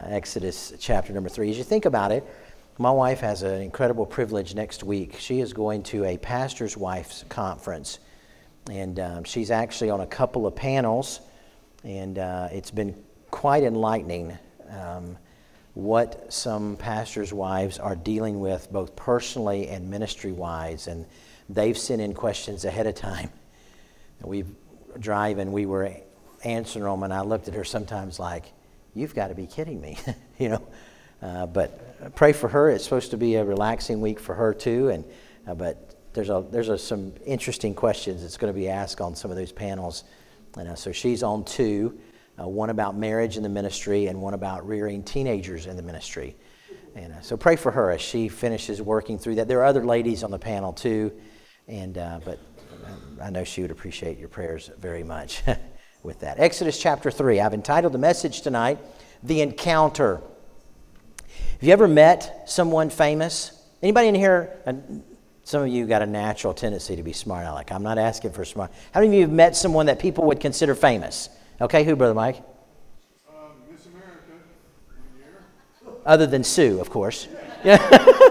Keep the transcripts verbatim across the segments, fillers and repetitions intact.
Exodus chapter number three. As you think about it, my wife has an incredible privilege next week. She is going to a pastor's wife's conference, and um, she's actually on a couple of panels, and uh, it's been quite enlightening um, what some pastors' wives are dealing with, both personally and ministry-wise, and they've sent in questions ahead of time. We drive and we were answering them, and I looked at her sometimes like, you've got to be kidding me, you know. Uh, but pray for her. It's supposed to be a relaxing week for her too, and uh, but there's a there's a, some interesting questions that's going to be asked on some of those panels, and uh, so she's on two, uh, one about marriage in the ministry and one about rearing teenagers in the ministry, and uh, so pray for her as she finishes working through that. There are other ladies on the panel too, and uh, but I know she would appreciate your prayers very much with that. Exodus chapter three. I've entitled the message tonight, "The Encounter." Have you ever met someone famous? Anybody in here? Uh, some of you got a natural tendency to be smart aleck. I'm not asking for smart. How many of you have met someone that people would consider famous? Okay, who, Brother Mike? Um, Miss America, one year. Other than Sue, of course. Yeah.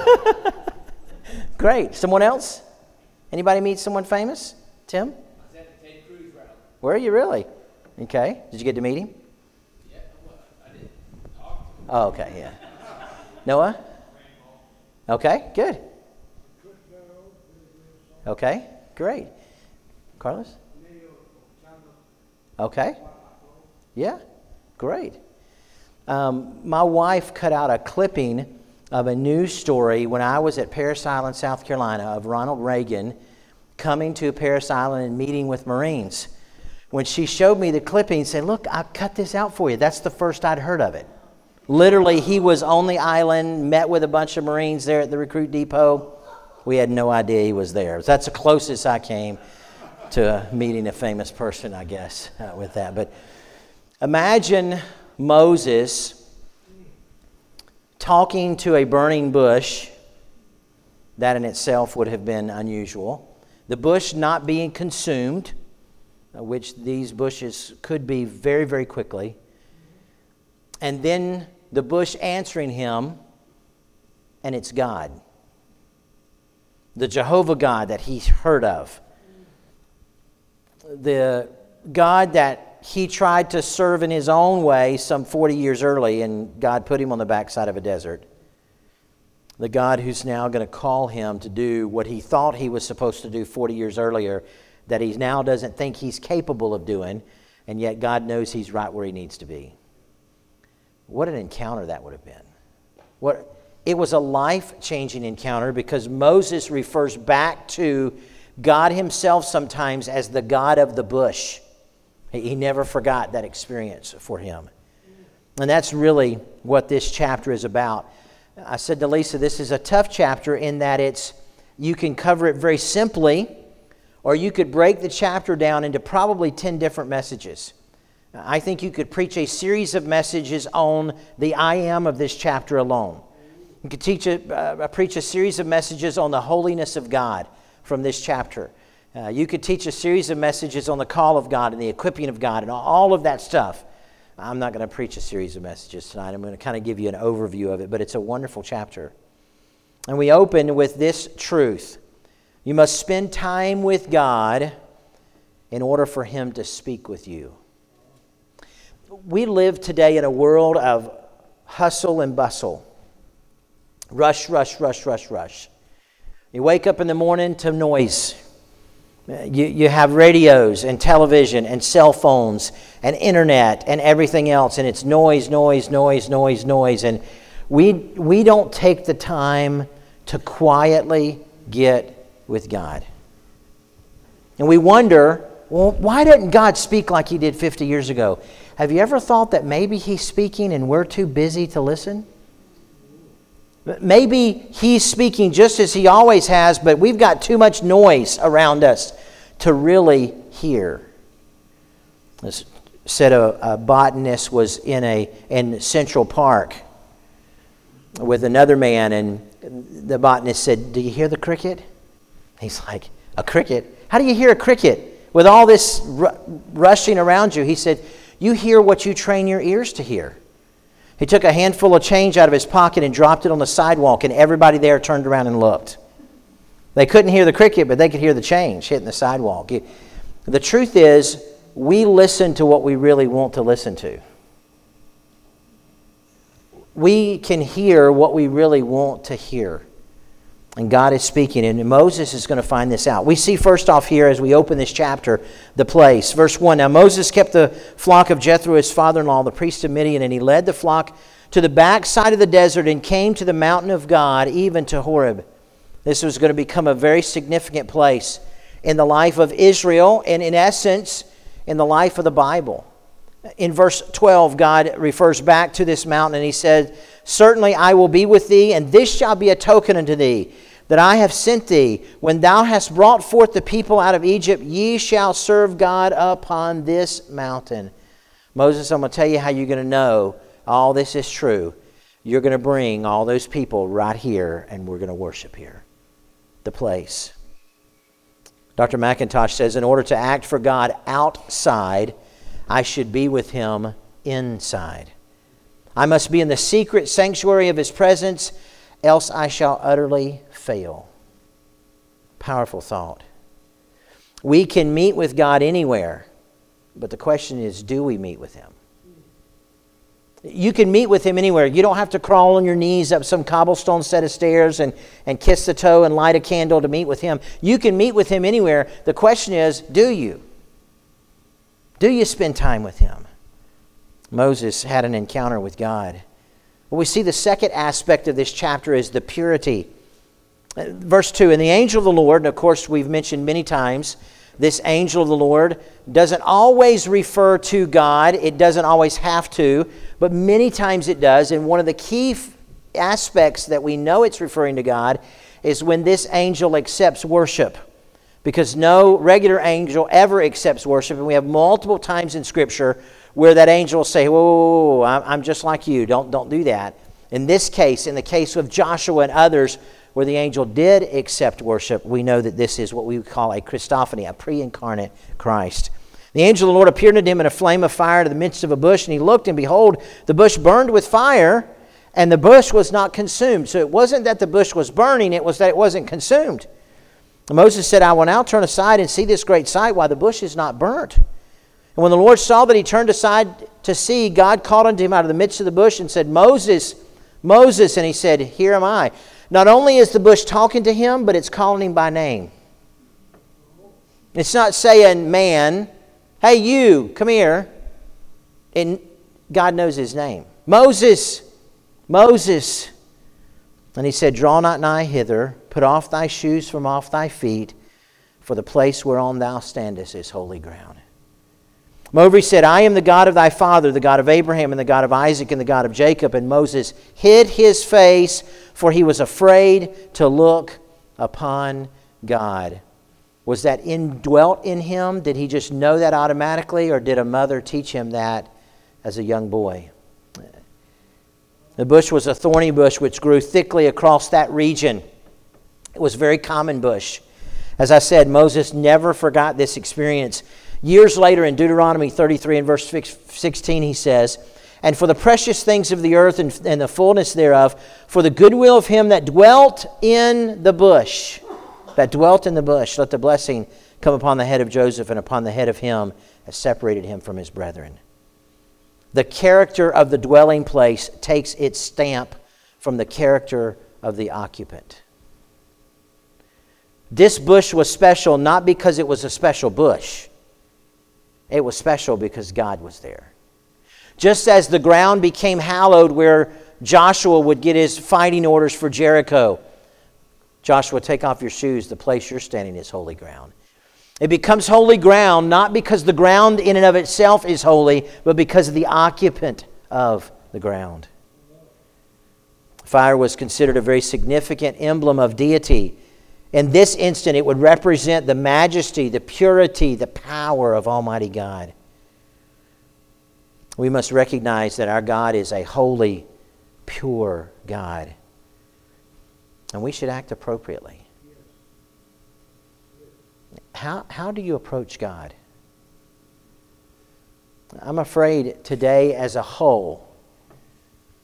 Great. Someone else? Anybody meet someone famous? Tim? I was at the Ted Cruz rally. Were you really? Okay. Did you get to meet him? Yeah, well, I didn't talk to him. Oh, okay, yeah. Noah? Okay, good. Okay, great. Carlos? Okay. Yeah, great. Um, my wife cut out a clipping of a news story when I was at Parris Island, South Carolina, of Ronald Reagan coming to Parris Island and meeting with Marines. When she showed me the clipping and said, look, I cut this out for you. That's the first I'd heard of it. Literally, he was on the island, met with a bunch of Marines there at the recruit depot. We had no idea he was there. That's the closest I came to meeting a famous person, I guess, uh, with that. But imagine Moses talking to a burning bush. That in itself would have been unusual. The bush not being consumed, uh, which these bushes could be very, very quickly. And then the bush answering him, and it's God. The Jehovah God that he's heard of. The God that he tried to serve in his own way some forty years early, and God put him on the backside of a desert. The God who's now going to call him to do what he thought he was supposed to do forty years earlier, that he now doesn't think he's capable of doing, and yet God knows he's right where he needs to be. What an encounter that would have been. What it was a life-changing encounter, because Moses refers back to God himself sometimes as the God of the bush. He never forgot that experience for him. And that's really what this chapter is about. I said to Lisa, this is a tough chapter in that it's you can cover it very simply, or you could break the chapter down into probably ten different messages. I think you could preach a series of messages on the I am of this chapter alone. You could teach a, uh, preach a series of messages on the holiness of God from this chapter. Uh, you could teach a series of messages on the call of God and the equipping of God and all of that stuff. I'm not going to preach a series of messages tonight. I'm going to kind of give you an overview of it, but it's a wonderful chapter. And we open with this truth. You must spend time with God in order for Him to speak with you. We live today in a world of hustle and bustle. Rush, rush, rush, rush, rush. You wake up in the morning to noise. You, you have radios and television and cell phones and internet and everything else, and it's noise, noise, noise, noise, noise. And we, we don't take the time to quietly get with God. And we wonder, well, why didn't God speak like He did fifty years ago? Have you ever thought that maybe He's speaking and we're too busy to listen? Maybe He's speaking just as He always has, but we've got too much noise around us to really hear. This said a, a botanist was in a in Central Park with another man, and the botanist said, "Do you hear the cricket?" He's like, "A cricket? How do you hear a cricket with all this r- rushing around you?" He said, "You hear what you train your ears to hear. He took a handful of change out of his pocket and dropped it on the sidewalk, and everybody there turned around and looked. They couldn't hear the cricket, but they could hear the change hitting the sidewalk. The truth is, we listen to what we really want to listen to. We can hear what we really want to hear. And God is speaking, and Moses is going to find this out. We see first off here, as we open this chapter, the place. Verse one, now Moses kept the flock of Jethro, his father-in-law, the priest of Midian, and he led the flock to the backside of the desert and came to the mountain of God, even to Horeb. This was going to become a very significant place in the life of Israel, and in essence, in the life of the Bible. In verse twelve, God refers back to this mountain, and he said, certainly I will be with thee, and this shall be a token unto thee, that I have sent thee. When thou hast brought forth the people out of Egypt, ye shall serve God upon this mountain. Moses, I'm going to tell you how you're going to know all this is true. You're going to bring all those people right here, and we're going to worship here. The place. Doctor McIntosh says, in order to act for God outside, I should be with Him inside. I must be in the secret sanctuary of His presence, else I shall utterly fail. Powerful thought. We can meet with God anywhere, but the question is, do we meet with Him? You can meet with Him anywhere. You don't have to crawl on your knees up some cobblestone set of stairs and, and kiss the toe and light a candle to meet with Him. You can meet with Him anywhere. The question is, do you? Do you spend time with Him? Moses had an encounter with God. Well, we see the second aspect of this chapter is the purity. Verse two, and the angel of the Lord, and of course we've mentioned many times, this angel of the Lord doesn't always refer to God. It doesn't always have to, but many times it does. And one of the key f- aspects that we know it's referring to God is when this angel accepts worship. Because no regular angel ever accepts worship. And we have multiple times in Scripture where that angel will say, whoa, whoa, whoa, whoa, I'm just like you. Don't, don't do that. In this case, in the case of Joshua and others, where the angel did accept worship, we know that this is what we would call a Christophany, a pre-incarnate Christ. The angel of the Lord appeared unto him in a flame of fire in the midst of a bush, and he looked, and behold, the bush burned with fire, and the bush was not consumed. So it wasn't that the bush was burning, it was that it wasn't consumed. And Moses said, I will now turn aside and see this great sight, why the bush is not burnt. And when the Lord saw that he turned aside to see, God called unto him out of the midst of the bush and said, Moses, Moses. And he said, here am I. Not only is the bush talking to him, but it's calling him by name. It's not saying, man, hey, you, come here. And God knows his name. Moses, Moses. And he said, draw not nigh hither, put off thy shoes from off thy feet, for the place whereon thou standest is holy ground. Moses said, I am the God of thy father, the God of Abraham, and the God of Isaac, and the God of Jacob. And Moses hid his face, for he was afraid to look upon God. Was that indwelt in him? Did he just know that automatically, or did a mother teach him that as a young boy? The bush was a thorny bush which grew thickly across that region. It was a very common bush. As I said, Moses never forgot this experience. Years later, in Deuteronomy thirty-three and verse sixteen, he says, and for the precious things of the earth and, and the fullness thereof, for the goodwill of him that dwelt in the bush, that dwelt in the bush, let the blessing come upon the head of Joseph and upon the head of him that separated him from his brethren. The character of the dwelling place takes its stamp from the character of the occupant. This bush was special not because it was a special bush. It was special because God was there. Just as the ground became hallowed where Joshua would get his fighting orders for Jericho. Joshua, take off your shoes. The place you're standing is holy ground. It becomes holy ground not because the ground in and of itself is holy, but because of the occupant of the ground. Fire was considered a very significant emblem of deity. In this instant, it would represent the majesty, the purity, the power of Almighty God. We must recognize that our God is a holy, pure God. And we should act appropriately. How, how do you approach God? I'm afraid today as a whole,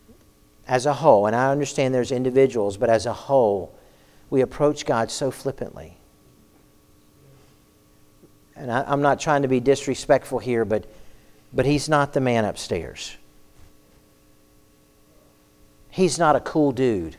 as a whole, and I understand there's individuals, but as a whole, we approach God so flippantly. And I, I'm not trying to be disrespectful here, but, but He's not the man upstairs. He's not a cool dude.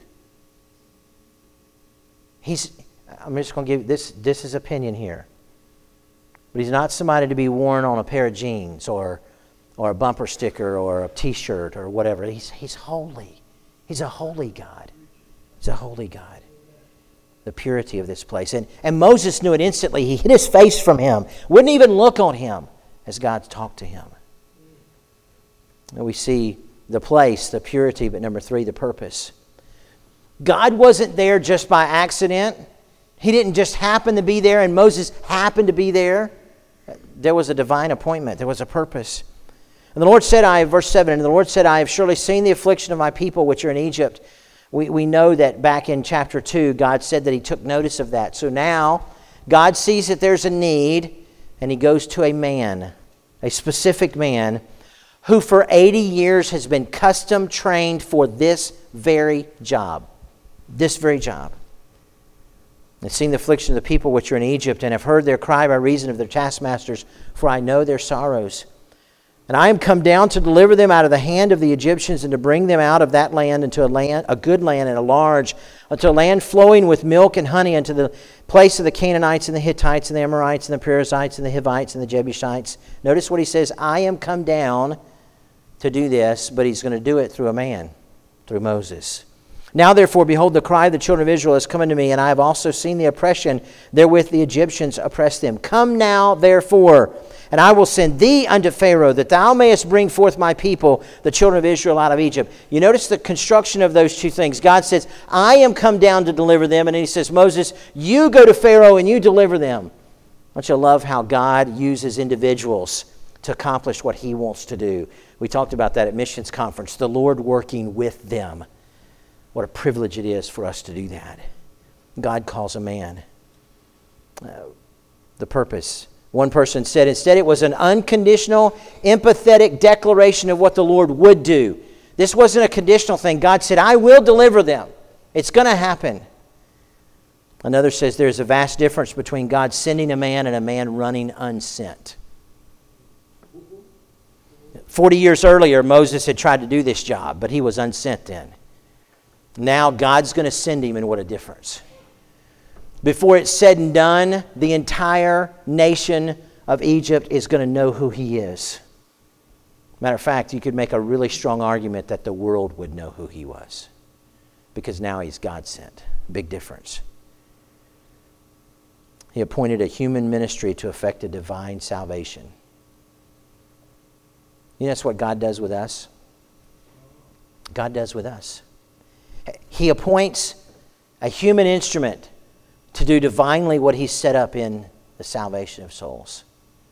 He's, I'm just going to give this, this is opinion here. But He's not somebody to be worn on a pair of jeans or, or a bumper sticker or a t-shirt or whatever. He's, he's holy. He's a holy God. He's a holy God. The purity of this place. And, and Moses knew it instantly. He hid his face from him. Wouldn't even look on him as God talked to him. And we see the place, the purity, but number three, the purpose. God wasn't there just by accident. He didn't just happen to be there and Moses happened to be there. There was a divine appointment. There was a purpose. And the Lord said, I, verse seven, and the Lord said, I have surely seen the affliction of my people which are in Egypt. We, we know that back in chapter two, God said that He took notice of that. So now, God sees that there's a need, and He goes to a man, a specific man, who for eighty years has been custom trained for this very job. This very job. And seen the affliction of the people which are in Egypt, and have heard their cry by reason of their taskmasters, for I know their sorrows. And I am come down to deliver them out of the hand of the Egyptians, and to bring them out of that land into a land, a good land and a large, unto a land flowing with milk and honey, unto the place of the Canaanites and the Hittites and the Amorites and the Perizzites and the Hivites and the Jebusites. Notice what he says, I am come down to do this, but He's going to do it through a man, through Moses. Now therefore, behold, the cry of the children of Israel has come unto me, and I have also seen the oppression therewith the Egyptians oppress them. Come now therefore, and I will send thee unto Pharaoh, that thou mayest bring forth my people, the children of Israel, out of Egypt. You notice the construction of those two things. God says, I am come down to deliver them. And He says, Moses, you go to Pharaoh and you deliver them. Don't you love how God uses individuals to accomplish what He wants to do? We talked about that at missions conference. The Lord working with them. What a privilege it is for us to do that. God calls a man. Uh, the purpose. One person said, instead it was an unconditional, empathetic declaration of what the Lord would do. This wasn't a conditional thing. God said, I will deliver them. It's going to happen. Another says there's a vast difference between God sending a man and a man running unsent. Forty years earlier, Moses had tried to do this job, but he was unsent then. Now God's going to send him, and what a difference. Before it's said and done, the entire nation of Egypt is going to know who He is. Matter of fact, you could make a really strong argument that the world would know who He was. Because now He's God sent. Big difference. He appointed a human ministry to effect a divine salvation. You know that's what God does with us? God does with us. He appoints a human instrument to do divinely what He set up in the salvation of souls.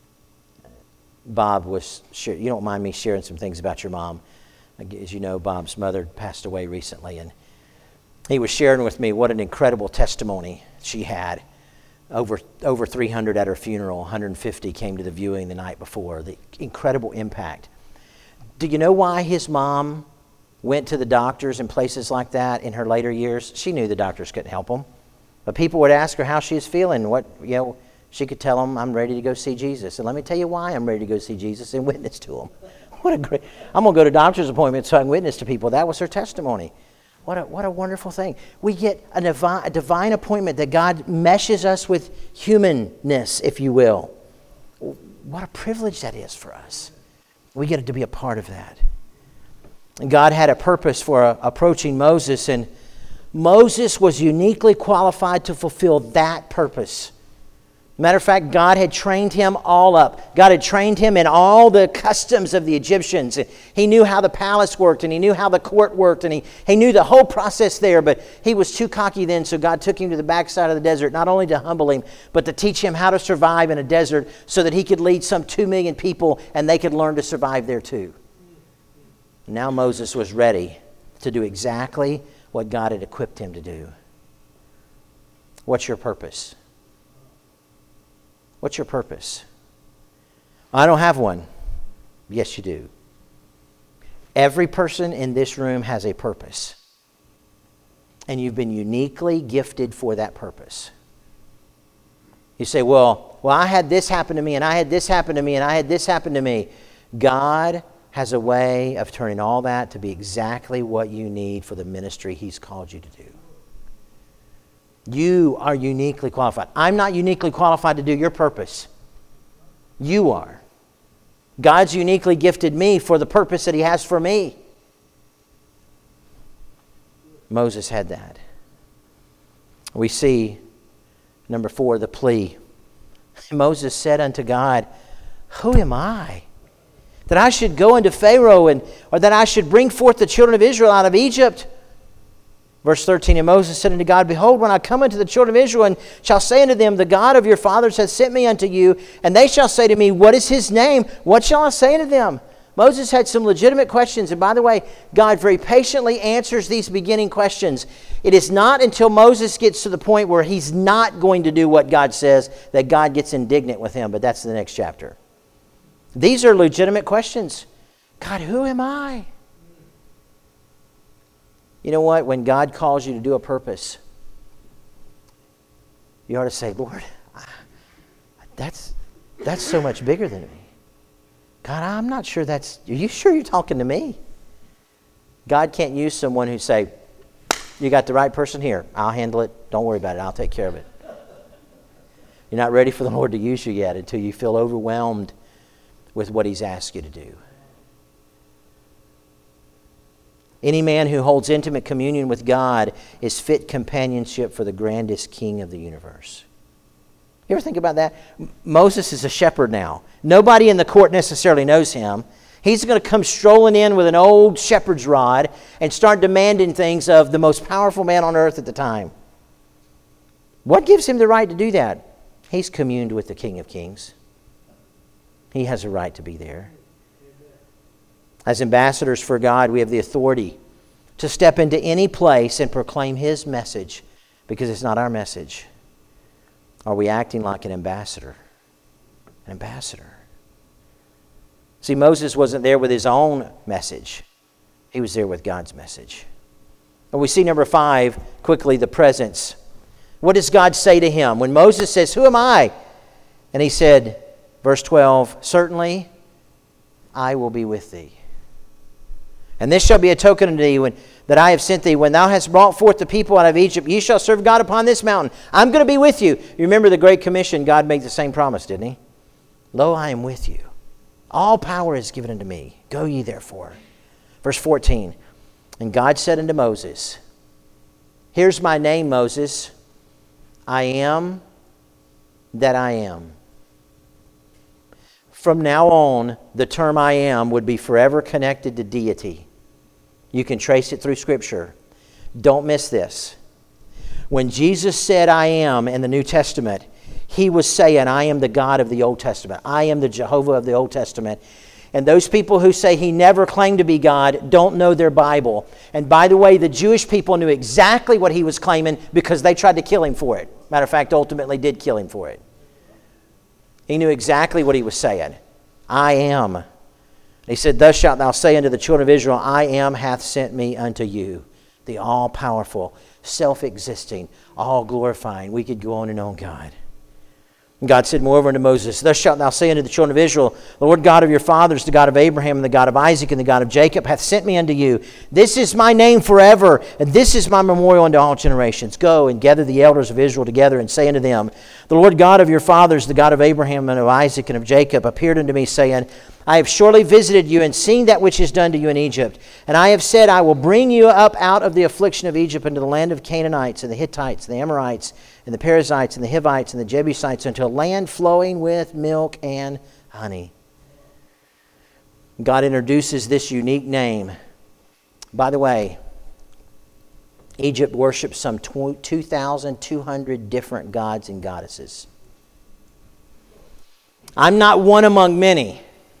Bob was, share, you don't mind me sharing some things about your mom. As you know, Bob's mother passed away recently, and he was sharing with me what an incredible testimony she had. Over, over three hundred at her funeral, one hundred fifty came to the viewing the night before. The incredible impact. Do you know why his mom went to the doctors and places like that in her later years? She knew the doctors couldn't help them. But people would ask her how she was feeling. What, you know, she could tell them, I'm ready to go see Jesus. And let me tell you why I'm ready to go see Jesus and witness to Him. What a great, I'm going to go to doctor's appointments so I can witness to people. That was her testimony. What a, what a wonderful thing. We get a divine, a divine appointment that God meshes us with humanness, if you will. What a privilege that is for us. We get to be a part of that. And God had a purpose for uh, approaching Moses, and Moses was uniquely qualified to fulfill that purpose. Matter of fact, God had trained him all up. God had trained him in all the customs of the Egyptians. He knew how the palace worked, and he knew how the court worked, and he, he knew the whole process there, but he was too cocky then, so God took him to the backside of the desert, not only to humble him, but to teach him how to survive in a desert so that he could lead some two million people, and they could learn to survive there too. Now Moses was ready to do exactly what God had equipped him to do. What's your purpose? What's your purpose? I don't have one. Yes, you do. Every person in this room has a purpose. And you've been uniquely gifted for that purpose. You say, well, well, I had this happen to me, and I had this happen to me, and I had this happen to me. God has a way of turning all that to be exactly what you need for the ministry He's called you to do. You are uniquely qualified. I'm not uniquely qualified to do your purpose. You are. God's uniquely gifted me for the purpose that He has for me. Moses had that. We see, number four, the plea. Moses said unto God, who am I, that I should go unto Pharaoh, and or that I should bring forth the children of Israel out of Egypt? Verse thirteen, and Moses said unto God, behold, when I come unto the children of Israel, and shall say unto them, the God of your fathers hath sent me unto you, and they shall say to me, what is His name? What shall I say unto them? Moses had some legitimate questions. And by the way, God very patiently answers these beginning questions. It is not until Moses gets to the point where he's not going to do what God says that God gets indignant with him. But that's the next chapter. These are legitimate questions. God, who am I? You know what? When God calls you to do a purpose, you ought to say, Lord, that's, that's so much bigger than me. God, I'm not sure that's... Are you sure you're talking to me? God can't use someone who say, you got the right person here. I'll handle it. Don't worry about it. I'll take care of it. You're not ready for the Lord to use you yet until you feel overwhelmed with what He's asked you to do. Any man who holds intimate communion with God is fit companionship for the grandest King of the universe. You ever think about that? Moses is a shepherd now. Nobody in the court necessarily knows him. He's going to come strolling in with an old shepherd's rod and start demanding things of the most powerful man on earth at the time. What gives him the right to do that? He's communed with the King of Kings. He has a right to be there. As ambassadors for God, we have the authority to step into any place and proclaim His message because it's not our message. Are we acting like an ambassador? An ambassador. See, Moses wasn't there with his own message. He was there with God's message. And we see number five, quickly, the presence. What does God say to him? When Moses says, who am I? And he said, verse twelve, certainly I will be with thee. And this shall be a token unto thee when, that I have sent thee. When thou hast brought forth the people out of Egypt, ye shall serve God upon this mountain. I'm going to be with you. You remember the Great Commission, God made the same promise, didn't He? Lo, I am with you. All power is given unto me. Go ye therefore. Verse fourteen, and God said unto Moses, here's my name, Moses. I am that I am. From now on, the term I am would be forever connected to deity. You can trace it through Scripture. Don't miss this. When Jesus said I am in the New Testament, He was saying I am the God of the Old Testament. I am the Jehovah of the Old Testament. And those people who say He never claimed to be God don't know their Bible. And by the way, the Jewish people knew exactly what He was claiming because they tried to kill Him for it. Matter of fact, ultimately did kill Him for it. He knew exactly what He was saying. I am. He said, thus shalt thou say unto the children of Israel, I am hath sent me unto you. The all-powerful, self-existing, all-glorifying. We could go on and on, God. And God said moreover unto Moses, thus shalt thou say unto the children of Israel, the Lord God of your fathers, the God of Abraham, and the God of Isaac, and the God of Jacob, hath sent me unto you. This is my name forever, and this is my memorial unto all generations. Go and gather the elders of Israel together, and say unto them, the Lord God of your fathers, the God of Abraham, and of Isaac, and of Jacob, appeared unto me, saying, I have surely visited you, and seen that which is done to you in Egypt. And I have said, I will bring you up out of the affliction of Egypt into the land of Canaanites, and the Hittites, and the Amorites, and the Perizzites, and the Hivites, and the Jebusites, unto a land flowing with milk and honey. God introduces this unique name. By the way, Egypt worshipped some two thousand two hundred different gods and goddesses. I'm not one among many.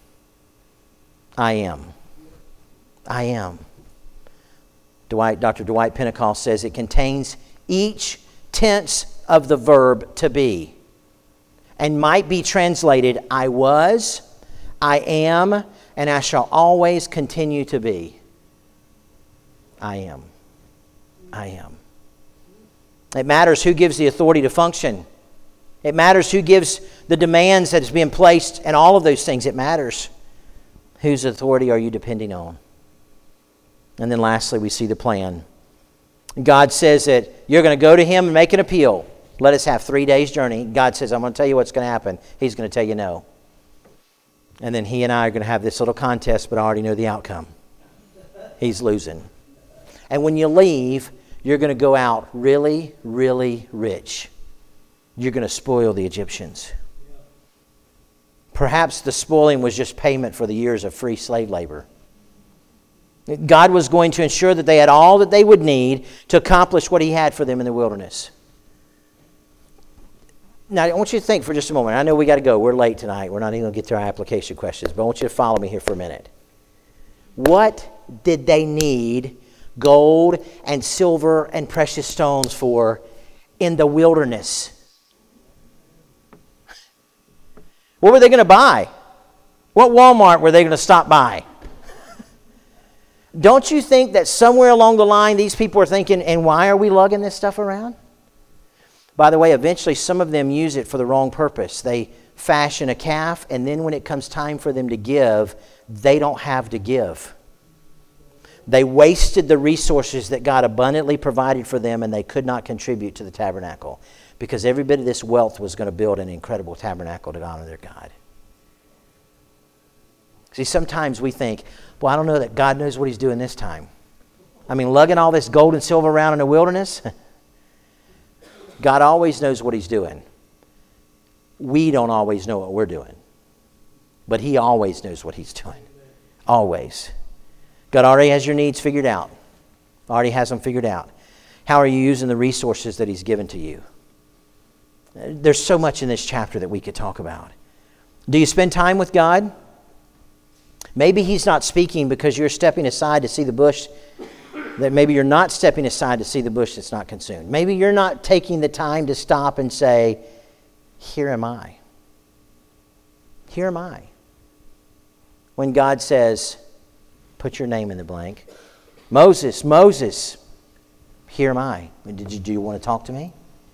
I am. I am. Dwight, Doctor Dwight Pentecost says it contains each tense of the verb to be and might be translated I was, I am, and I shall always continue to be. I am. I am. It matters who gives the authority to function. It matters who gives the demands that is being placed, and all of those things. It matters. Whose authority are you depending on? And then lastly, we see the plan. God says that you're going to go to Him and make an appeal. Let us have three days' journey. God says, I'm going to tell you what's going to happen. He's going to tell you no. And then He and I are going to have this little contest, but I already know the outcome. He's losing. And when you leave, you're going to go out really, really rich. You're going to spoil the Egyptians. Perhaps the spoiling was just payment for the years of free slave labor. God was going to ensure that they had all that they would need to accomplish what He had for them in the wilderness. Now, I want you to think for just a moment. I know we got to go. We're late tonight. We're not even going to get to our application questions, but I want you to follow me here for a minute. What did they need gold and silver and precious stones for in the wilderness? What were they going to buy? What Walmart were they going to stop by? Don't you think that somewhere along the line these people are thinking, and why are we lugging this stuff around? By the way, eventually some of them use it for the wrong purpose. They fashion a calf, and then when it comes time for them to give, they don't have to give. They wasted the resources that God abundantly provided for them, and they could not contribute to the tabernacle because every bit of this wealth was going to build an incredible tabernacle to honor their God. See, sometimes we think, well, I don't know that God knows what He's doing this time. I mean, lugging all this gold and silver around in the wilderness, God always knows what He's doing. We don't always know what we're doing. But He always knows what He's doing. Always. God already has your needs figured out. Already has them figured out. How are you using the resources that He's given to you? There's so much in this chapter that we could talk about. Do you spend time with God? Maybe He's not speaking because you're stepping aside to see the bush. That maybe you're not stepping aside to see the bush that's not consumed. Maybe you're not taking the time to stop and say, here am I. Here am I. When God says, put your name in the blank. Moses, Moses, here am I. Did you, do you want to talk to me?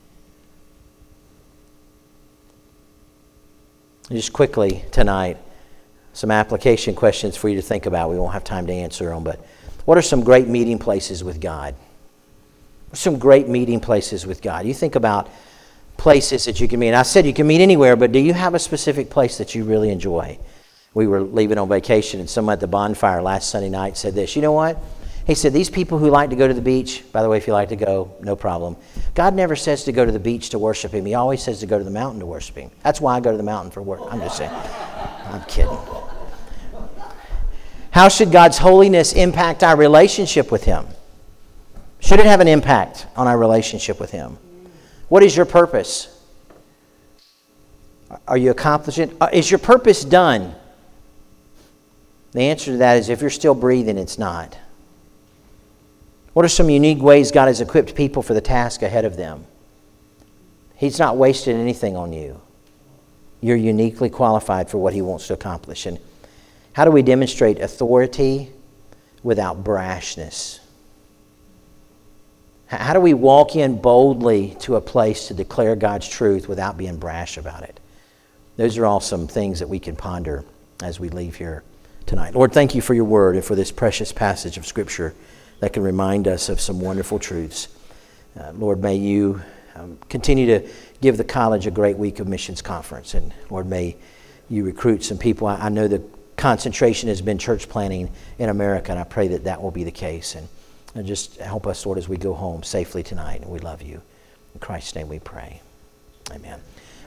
Just quickly tonight, some application questions for you to think about. We won't have time to answer them, but what are some great meeting places with God? Some great meeting places with God. You think about places that you can meet. And I said you can meet anywhere, but do you have a specific place that you really enjoy? We were leaving on vacation, and someone at the bonfire last Sunday night said this. You know what? He said, these people who like to go to the beach, by the way, if you like to go, no problem. God never says to go to the beach to worship Him. He always says to go to the mountain to worship Him. That's why I go to the mountain for work. I'm just saying. I'm kidding. How should God's holiness impact our relationship with Him? Should it have an impact on our relationship with Him? What is your purpose? Are you accomplishing? Is your purpose done? The answer to that is if you're still breathing, it's not. What are some unique ways God has equipped people for the task ahead of them? He's not wasted anything on you. You're uniquely qualified for what He wants to accomplish. And how do we demonstrate authority without brashness? How do we walk in boldly to a place to declare God's truth without being brash about it? Those are all some things that we can ponder as we leave here tonight. Lord, thank You for Your word and for this precious passage of Scripture that can remind us of some wonderful truths. Uh, Lord, may You um, continue to give the college a great week of missions conference. And Lord, may You recruit some people. I, I know the concentration has been church planting in America, and I pray that that will be the case. And, and just help us, Lord, as we go home safely tonight. And we love You. In Christ's name we pray. Amen.